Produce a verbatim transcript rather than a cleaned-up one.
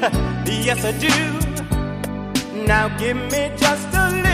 Yes, I do. Now give me just a